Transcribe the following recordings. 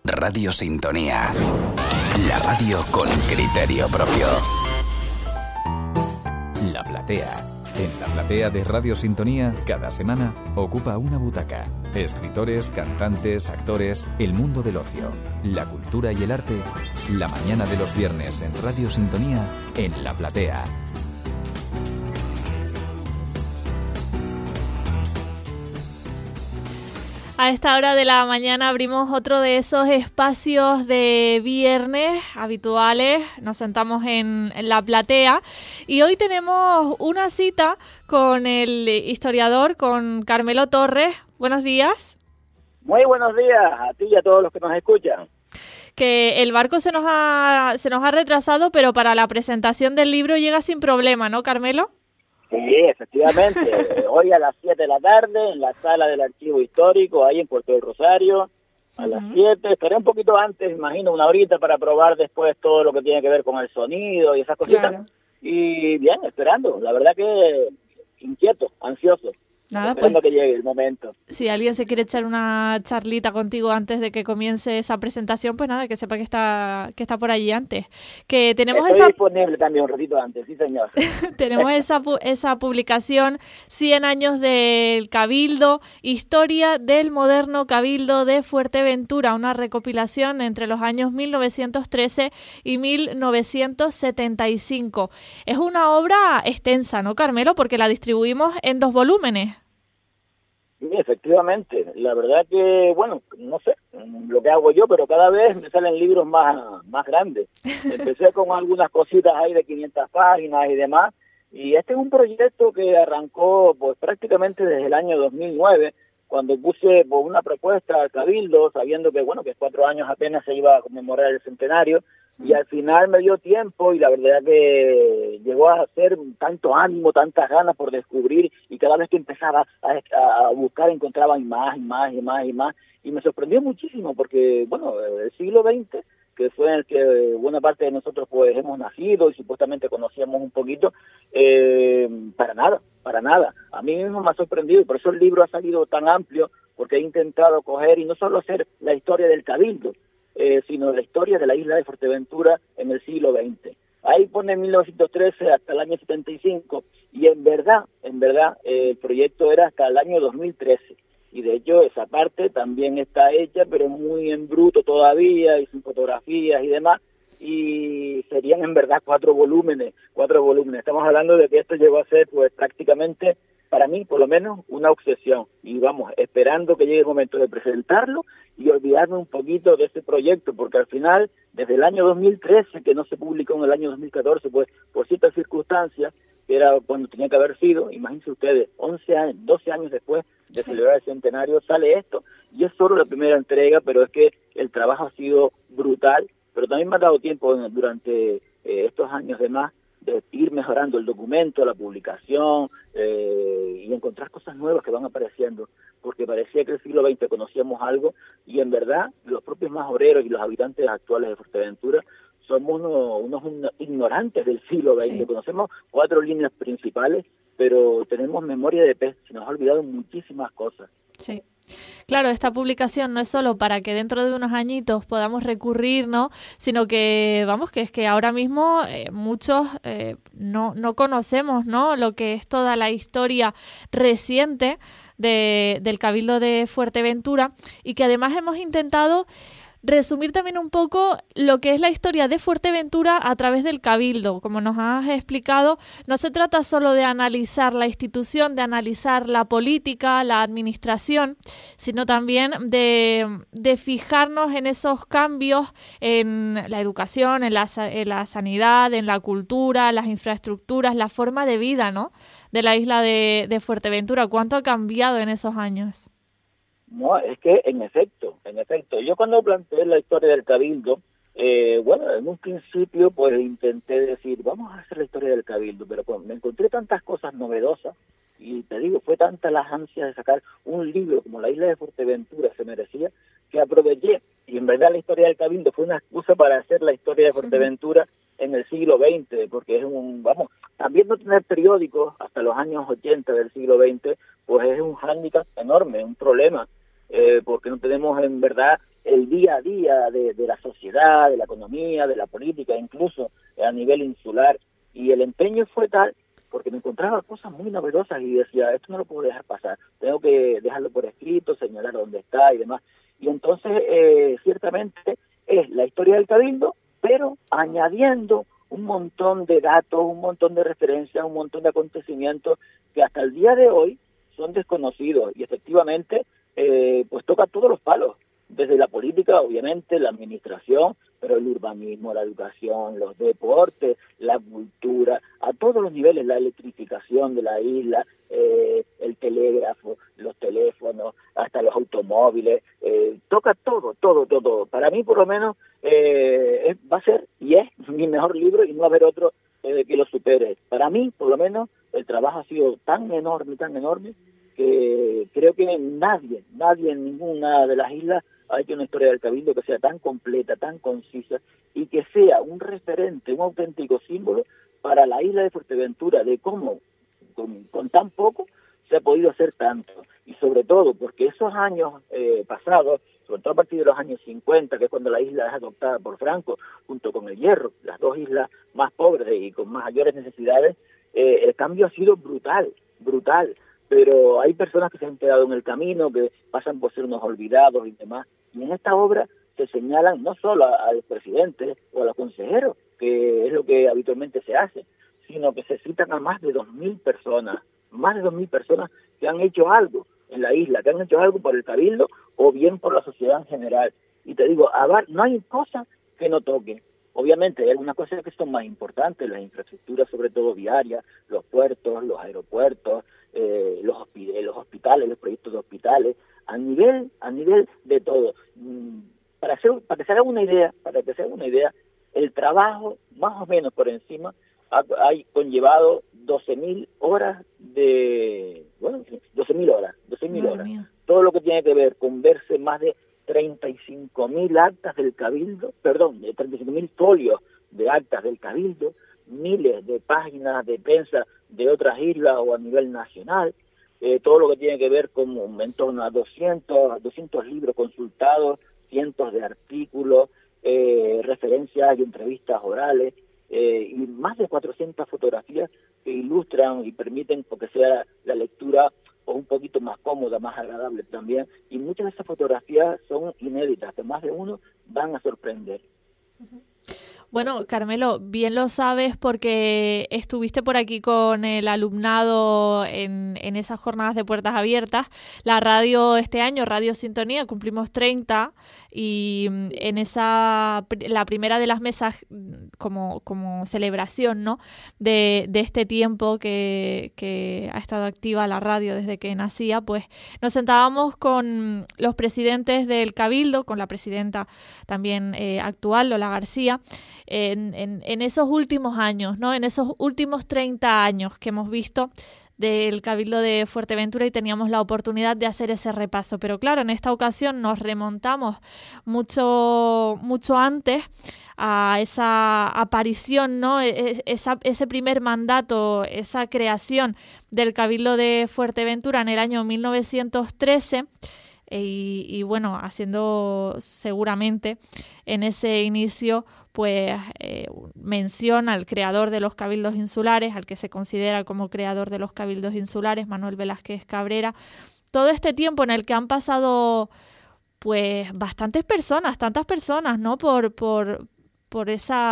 Radio Sintonía. La radio con criterio propio. La Platea. En La Platea de Radio Sintonía, cada semana ocupa una butaca. Escritores, cantantes, actores, el mundo del ocio, la cultura y el arte. La mañana de los viernes en Radio Sintonía, en La Platea. A esta hora de la mañana abrimos otro de esos espacios de viernes habituales. Nos sentamos en La Platea y hoy tenemos una cita con el historiador, con Carmelo Torres. Buenos días. Muy buenos días a ti y a todos los que nos escuchan. Que el barco se nos ha retrasado, pero para la presentación del libro llega sin problema, ¿no, Carmelo? Sí, efectivamente. Hoy a las 7 de la tarde en la sala del Archivo Histórico, ahí en Puerto del Rosario, a las 7. Estaré un poquito antes, imagino, una horita para probar después todo lo que tiene que ver con el sonido y esas cositas. Claro. Y bien, esperando. La verdad que inquieto, ansioso. Nada, esperando pues, que llegue el momento. Si alguien se quiere echar una charlita contigo antes de que comience esa presentación, pues nada, que sepa que está por allí antes. Que tenemos Estoy disponible también un ratito antes, sí señor. Tenemos esa publicación, 100 años del Cabildo, historia del moderno Cabildo de Fuerteventura, una recopilación entre los años 1913 y 1975. Es una obra extensa, ¿no, Carmelo? Porque la distribuimos en 2 volúmenes. Sí, efectivamente. La verdad que, bueno, no sé lo que hago yo, pero cada vez me salen libros más grandes. Empecé con algunas cositas ahí de 500 páginas y demás, y este es un proyecto que arrancó pues prácticamente desde el año 2009, cuando puse pues, una propuesta al Cabildo, sabiendo que, bueno, que 4 años apenas se iba a conmemorar el centenario, y al final me dio tiempo y la verdad que llegó a ser tanto ánimo, tantas ganas por descubrir, y cada vez que empezaba a buscar encontraba más y me sorprendió muchísimo porque, bueno, el siglo XX, que fue en el que buena parte de nosotros pues hemos nacido y supuestamente conocíamos un poquito, para nada. A mí mismo me ha sorprendido y por eso el libro ha salido tan amplio, porque he intentado coger y no solo hacer la historia del Cabildo, sino la historia de la isla de Fuerteventura en el siglo XX. Ahí pone 1913 hasta el año 75 y en verdad, el proyecto era hasta el año 2013. Y de hecho esa parte también está hecha, pero muy en bruto todavía y sin fotografías y demás. Y serían en verdad 4 volúmenes. Estamos hablando de que esto llegó a ser pues prácticamente, para mí por lo menos, una obsesión. Y vamos, esperando que llegue el momento de presentarlo y olvidarme un poquito de ese proyecto, porque al final, desde el año 2013, que no se publicó en el año 2014, pues por ciertas circunstancias, que era cuando tenía que haber sido, imagínense ustedes, 11 años, 12 años después de celebrar el centenario, sale esto, y es solo la primera entrega, pero es que el trabajo ha sido brutal, pero también me ha dado tiempo durante estos años de más, de ir mejorando el documento, la publicación, y encontrar cosas nuevas que van apareciendo, porque parecía que el siglo XX conocíamos algo, y en verdad los propios majoreros y los habitantes actuales de Fuerteventura somos unos ignorantes del siglo XX. Sí. Conocemos 4 líneas principales, pero tenemos memoria de pez, se nos ha olvidado muchísimas cosas. Sí. Claro, esta publicación no es solo para que dentro de unos añitos podamos recurrir, ¿no? Sino que, vamos, que es que ahora mismo muchos no conocemos, ¿no? Lo que es toda la historia reciente del Cabildo de Fuerteventura, y que además hemos intentado resumir también un poco lo que es la historia de Fuerteventura a través del Cabildo. Como nos has explicado, no se trata solo de analizar la institución, de analizar la política, la administración, sino también de fijarnos en esos cambios en la educación, en la sanidad, en la cultura, las infraestructuras, la forma de vida, ¿no?, de la isla de Fuerteventura. ¿Cuánto ha cambiado en esos años? No, es que en efecto, yo cuando planteé la historia del Cabildo, bueno, en un principio pues intenté decir, vamos a hacer la historia del Cabildo, pero pues, me encontré tantas cosas novedosas, y te digo, fue tanta las ansias de sacar un libro como la isla de Fuerteventura se merecía, que aproveché, y en verdad la historia del Cabildo fue una excusa para hacer la historia de Fuerteventura en el siglo XX, porque es también no tener periódicos hasta los años 80 del siglo XX, pues es un hándicap enorme, un problema, porque no tenemos en verdad el día a día de la sociedad, de la economía, de la política, incluso a nivel insular. Y el empeño fue tal porque me encontraba cosas muy novedosas y decía, esto no lo puedo dejar pasar, tengo que dejarlo por escrito, señalar dónde está y demás. Y entonces, ciertamente, es la historia del Cabildo, pero añadiendo un montón de datos, un montón de referencias, un montón de acontecimientos que hasta el día de hoy son desconocidos y efectivamente pues toca todos los palos, desde la política, obviamente, la administración, pero el urbanismo, la educación, los deportes, la cultura, a todos los niveles, la electrificación de la isla, el telégrafo, los teléfonos, hasta los automóviles, toca todo. Para mí, por lo menos, va a ser y es mi mejor libro y no va a haber otro que lo supere. Para mí, por lo menos, el trabajo ha sido tan enorme, que creo que nadie en ninguna de las islas ha hecho una historia del Cabildo que sea tan completa, tan concisa y que sea un referente, un auténtico símbolo para la isla de Fuerteventura de cómo con tan poco se ha podido hacer tanto. Y sobre todo porque esos años pasados, sobre todo a partir de los años 50, que es cuando la isla es adoptada por Franco, junto con el Hierro, las dos islas más pobres y con mayores necesidades, el cambio ha sido brutal. Pero hay personas que se han quedado en el camino, que pasan por ser unos olvidados y demás. Y en esta obra se señalan no solo a los presidentes o a los consejeros, que es lo que habitualmente se hace, sino que se citan a más de 2.000 personas que han hecho algo en la isla, que han hecho algo por el Cabildo o bien por la sociedad en general. Y te digo, no hay cosa que no toquen. Obviamente hay algunas cosas que son más importantes, las infraestructuras, sobre todo viarias, los puertos, los aeropuertos, los hospitales, los proyectos de hospitales, a nivel de todo. Para que se haga una idea, el trabajo, más o menos por encima, ha conllevado 12.000 horas 12.000 horas. Todo lo que tiene que ver con verse más de 35.000 actas del Cabildo, 35.000 folios de actas del Cabildo, miles de páginas de prensa de otras islas o a nivel nacional, todo lo que tiene que ver con en torno a 200 libros consultados, cientos de artículos, referencias y entrevistas orales, y más de 400 fotografías que ilustran y permiten que sea la lectura un poquito más cómoda, más agradable también, y muchas de esas fotografías son inéditas, que más de uno van a sorprender. Bueno, Carmelo, bien lo sabes porque estuviste por aquí con el alumnado en esas jornadas de puertas abiertas. La radio este año, Radio Sintonía, cumplimos 30 y en la primera de las mesas como celebración, ¿no? de este tiempo que ha estado activa la radio desde que nacía, pues nos sentábamos con los presidentes del Cabildo, con la presidenta también actual, Lola García, en esos últimos años, ¿no? En esos últimos 30 años que hemos visto del Cabildo de Fuerteventura y teníamos la oportunidad de hacer ese repaso. Pero claro, en esta ocasión nos remontamos mucho antes a esa aparición, ¿no? Ese primer mandato, esa creación del Cabildo de Fuerteventura en el año 1913. Y bueno, haciendo seguramente en ese inicio pues mención al creador de los cabildos insulares, al que se considera como creador de los cabildos insulares, Manuel Velázquez Cabrera. Todo este tiempo en el que han pasado pues tantas personas, ¿no? Por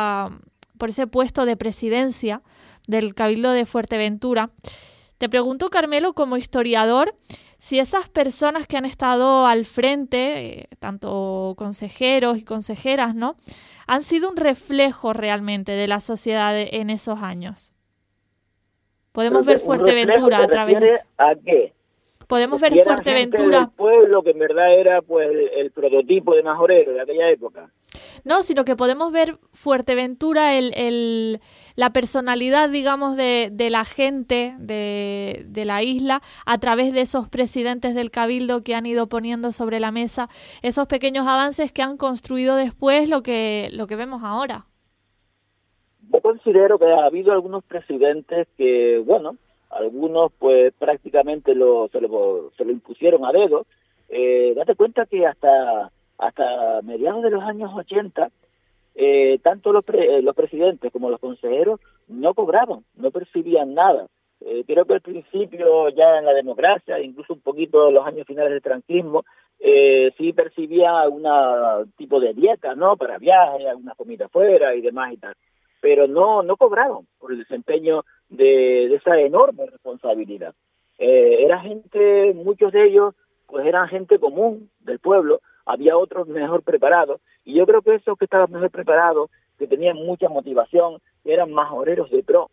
ese puesto de presidencia del Cabildo de Fuerteventura. Te pregunto, Carmelo, como historiador, si esas personas que han estado al frente, tanto consejeros y consejeras, ¿no?, han sido un reflejo realmente de la sociedad en esos años. Podemos ver Fuerteventura a través de... ¿A qué? Podemos ver Fuerteventura... del pueblo que en verdad era pues el prototipo de majorero de aquella época. No, sino que podemos ver Fuerteventura, la personalidad, digamos, de la gente de la isla a través de esos presidentes del Cabildo que han ido poniendo sobre la mesa esos pequeños avances que han construido después lo que vemos ahora. Yo considero que ha habido algunos presidentes que, bueno, algunos pues prácticamente se lo impusieron a dedo. Date cuenta que hasta hasta mediados de los años 80, tanto los presidentes como los consejeros no cobraban, no percibían nada. Creo que al principio, ya en la democracia, incluso un poquito en los años finales del franquismo, sí percibía un tipo de dieta, ¿no? Para viajes, alguna comida afuera y demás y tal. Pero no cobraron por el desempeño de esa enorme responsabilidad. Era gente, muchos de ellos, pues eran gente común del pueblo, había otros mejor preparados, y yo creo que esos que estaban mejor preparados, que tenían mucha motivación, eran majoreros de pro,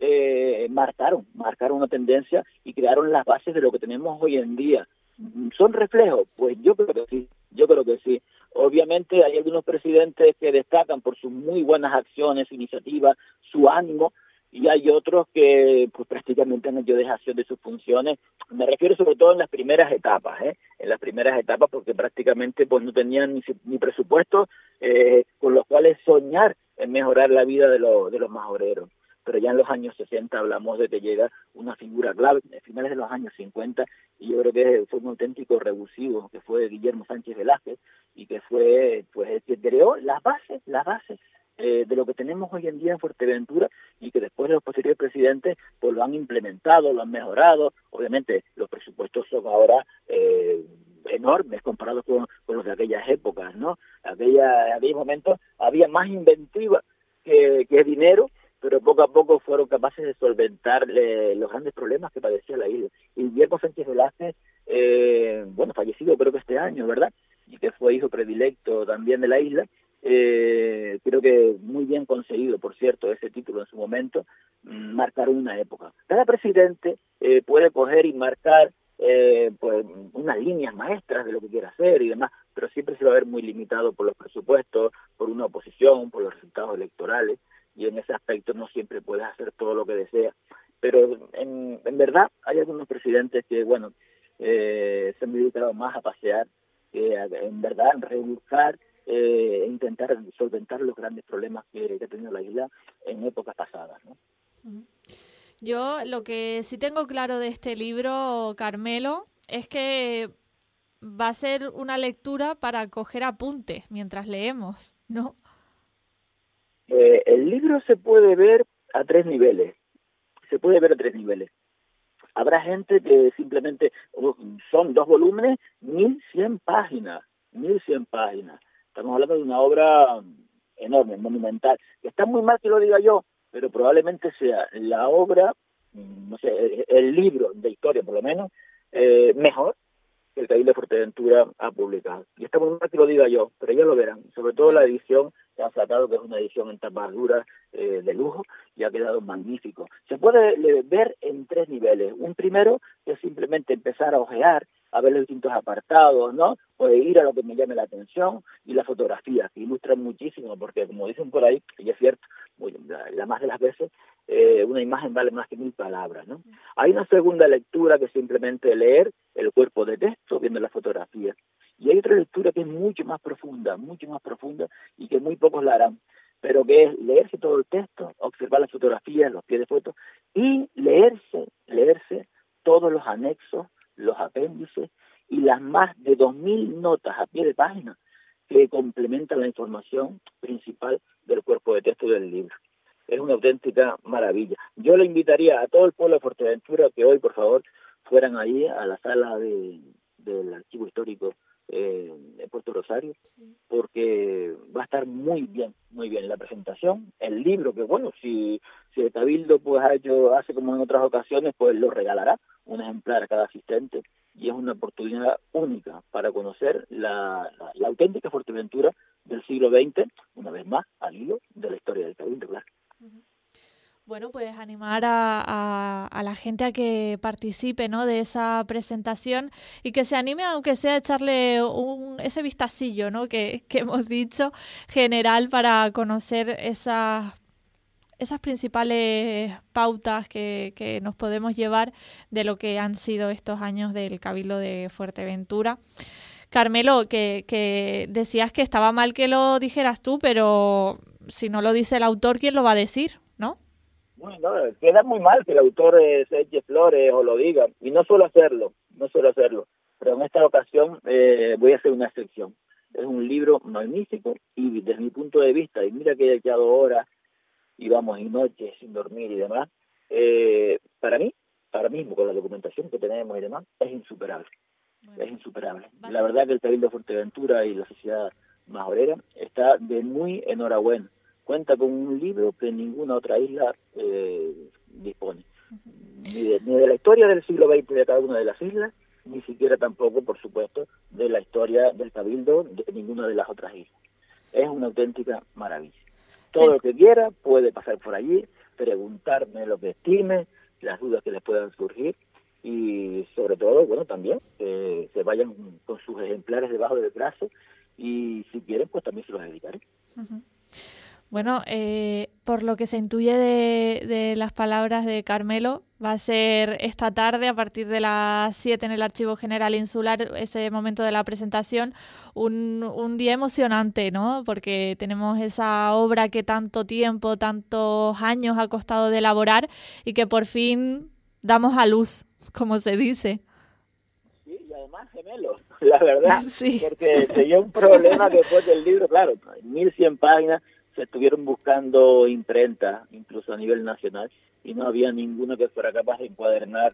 marcaron una tendencia y crearon las bases de lo que tenemos hoy en día. ¿Son reflejos? Pues yo creo que sí. Obviamente hay algunos presidentes que destacan por sus muy buenas acciones, iniciativas, su ánimo, y hay otros que pues prácticamente han hecho dejación de sus funciones. Me refiero sobre todo en las primeras etapas, en las primeras etapas, porque prácticamente pues no tenían ni presupuestos con los cuales soñar en mejorar la vida de los majoreros. Pero ya en los años 60 hablamos de que llega una figura clave, a finales de los años 50, y yo creo que fue un auténtico revulsivo, que fue Guillermo Sánchez Velázquez, y que fue pues el que creó las bases de lo que tenemos hoy en día en Fuerteventura, y que después los posteriores presidentes pues lo han implementado, lo han mejorado. Obviamente los presupuestos son ahora enormes comparados con los de aquellas épocas, ¿no? Aquellos momentos había más inventiva que dinero, pero poco a poco fueron capaces de solventar los grandes problemas que padecía la isla. Y Guillermo Sánchez Velázquez, fallecido creo que este año, ¿verdad? Y que fue hijo predilecto también de la isla, creo que muy bien conseguido, por cierto, ese título en su momento, marcaron una época. Cada presidente puede coger y marcar pues unas líneas maestras de lo que quiera hacer y demás, pero siempre se va a ver muy limitado por los presupuestos, por una oposición, por los resultados electorales, y en ese aspecto no siempre puedes hacer todo lo que deseas. Pero en verdad hay algunos presidentes que, se han dedicado más a pasear que en verdad rebuscar e intentar solventar los grandes problemas que ha tenido la isla en épocas pasadas, ¿no? Yo lo que sí tengo claro de este libro, Carmelo, es que va a ser una lectura para coger apuntes mientras leemos, ¿no? El libro se puede ver a tres niveles. Habrá gente que simplemente son 2 volúmenes, 1100 páginas. Estamos hablando de una obra enorme, monumental. Está muy mal que lo diga yo, pero probablemente sea la obra, el libro de historia por lo menos, mejor que el Cabildo de Fuerteventura ha publicado. Y está muy mal que lo diga yo, pero ya lo verán. Sobre todo la edición que han sacado, que es una edición en tapas duras de lujo, y ha quedado magnífico. Se puede ver en 3 niveles. Un primero es simplemente empezar a ojear, a ver los distintos apartados, ¿no? Pues ir a lo que me llame la atención, y las fotografías, que ilustran muchísimo, porque como dicen por ahí, y es cierto, la más de las veces, una imagen vale más que 1000 palabras, ¿no? Hay una segunda lectura que es simplemente leer el cuerpo de texto, viendo las fotografías. Y hay otra lectura que es mucho más profunda, y que muy pocos la harán, pero que es leerse todo el texto, observar las fotografías, los pies de fotos, y leerse todos los anexos, los apéndices y las más de 2000 notas a pie de página que complementan la información principal del cuerpo de texto del libro. Es una auténtica maravilla. Yo le invitaría a todo el pueblo de Fuerteventura que hoy, por favor, fueran allí a la sala del Archivo Histórico de Puerto Rosario, porque va a estar muy bien la presentación. El libro, que si el Cabildo pues hace como en otras ocasiones, pues lo regalará un ejemplar a cada asistente, y es una oportunidad única para conocer la auténtica Fuerteventura del siglo XX, una vez más, al hilo de la historia del Cabildo, claro. Bueno, pues animar a la gente a que participe, ¿no?, de esa presentación, y que se anime, aunque sea, a echarle ese vistacillo, ¿no?, que hemos dicho, general, para conocer esas principales pautas que nos podemos llevar de lo que han sido estos años del Cabildo de Fuerteventura. Carmelo, que decías que estaba mal que lo dijeras tú, pero si no lo dice el autor, ¿quién lo va a decir, no? Bueno, queda muy mal que el autor se eche flores o lo diga, y no suelo hacerlo, pero en esta ocasión voy a hacer una excepción. Es un libro magnífico y desde mi punto de vista, y mira que he echado horas y vamos, y noches sin dormir y demás, para mí, ahora mismo con la documentación que tenemos y demás, es insuperable. Bueno, es insuperable. La verdad que el Cabildo de Fuerteventura y la sociedad majorera está de muy enhorabuena. Cuenta con un libro que ninguna otra isla dispone. Ni de la historia del siglo XX de cada una de las islas, ni siquiera tampoco, por supuesto, de la historia del Cabildo de ninguna de las otras islas. Es una auténtica maravilla. Todo el que quiera puede pasar por allí, preguntarme lo que estime, las dudas que les puedan surgir y sobre todo, bueno, también se vayan con sus ejemplares debajo del brazo y si quieren, pues también se los dedicaré. Uh-huh. Bueno, por lo que se intuye de las palabras de Carmelo, va a ser esta tarde a partir de las 7 en el Archivo General Insular, ese momento de la presentación, un día emocionante, ¿no? Porque tenemos esa obra que tanto tiempo, tantos años ha costado de elaborar y que por fin damos a luz, como se dice. Sí, y además gemelos, la verdad, sí. Porque tenía un problema después del libro, claro, 1100 páginas, se estuvieron buscando imprenta, incluso a nivel nacional, y no había ninguna que fuera capaz de encuadernar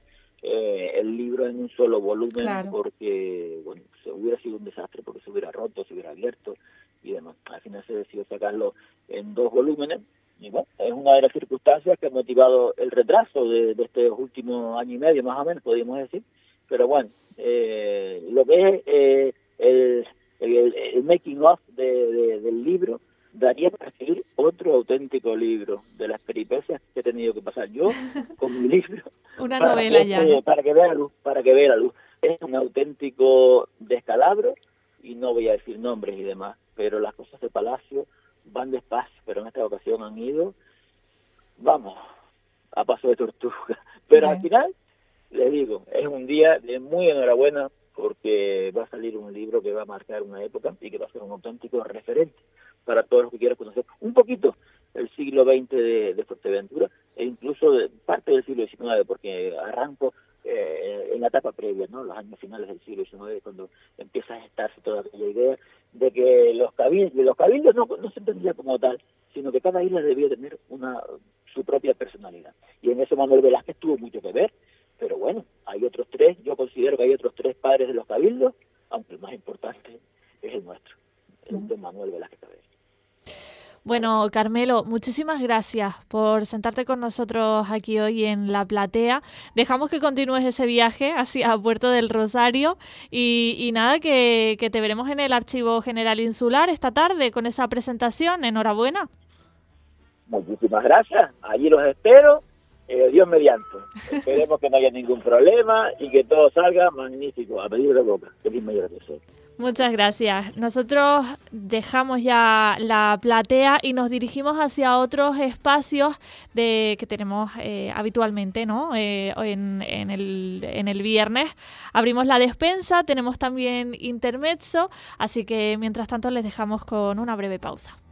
el libro en un solo volumen, claro. Porque bueno, se hubiera sido un desastre, porque se hubiera roto, se hubiera abierto y demás. Al final se decidió sacarlo en 2 volúmenes, y bueno, es una de las circunstancias que ha motivado el retraso de este último año y medio, más o menos, podríamos decir. Pero bueno, lo que es el making of del libro, daría para escribir otro auténtico libro de las peripecias que he tenido que pasar yo con mi libro. Una novela ya. Para que vea la luz. Es un auténtico descalabro y no voy a decir nombres y demás, pero las cosas de Palacio van despacio, pero en esta ocasión han ido, vamos, a paso de tortuga. Pero al final, les digo, es un día de muy enhorabuena porque va a salir un libro que va a marcar una época y que va a ser un auténtico referente para todos los que quieran conocer un poquito el siglo XX de Fuerteventura e incluso de parte del siglo XIX, porque arranco en la etapa previa, ¿no? Los años finales del siglo XIX, cuando empieza a gestarse toda aquella idea de que los cabildos no se entendía como tal, sino que cada isla debía tener su propia personalidad. Y en eso Manuel Velázquez tuvo mucho que ver, pero bueno, yo considero que hay otros 3 padres de los cabildos, aunque el más importante es el nuestro, el de Manuel Velázquez Tavera. Bueno, Carmelo, muchísimas gracias por sentarte con nosotros aquí hoy en La Platea. Dejamos que continúes ese viaje hacia Puerto del Rosario y nada, que te veremos en el Archivo General Insular esta tarde con esa presentación. Enhorabuena. Muchísimas gracias. Allí los espero. Dios mediante. Esperemos que no haya ningún problema y que todo salga magnífico. A pedir de boca. Feliz mayor de sol. Muchas gracias. Nosotros dejamos ya La Platea y nos dirigimos hacia otros espacios que tenemos habitualmente, ¿no? En el viernes abrimos la despensa, tenemos también intermezzo, así que mientras tanto les dejamos con una breve pausa.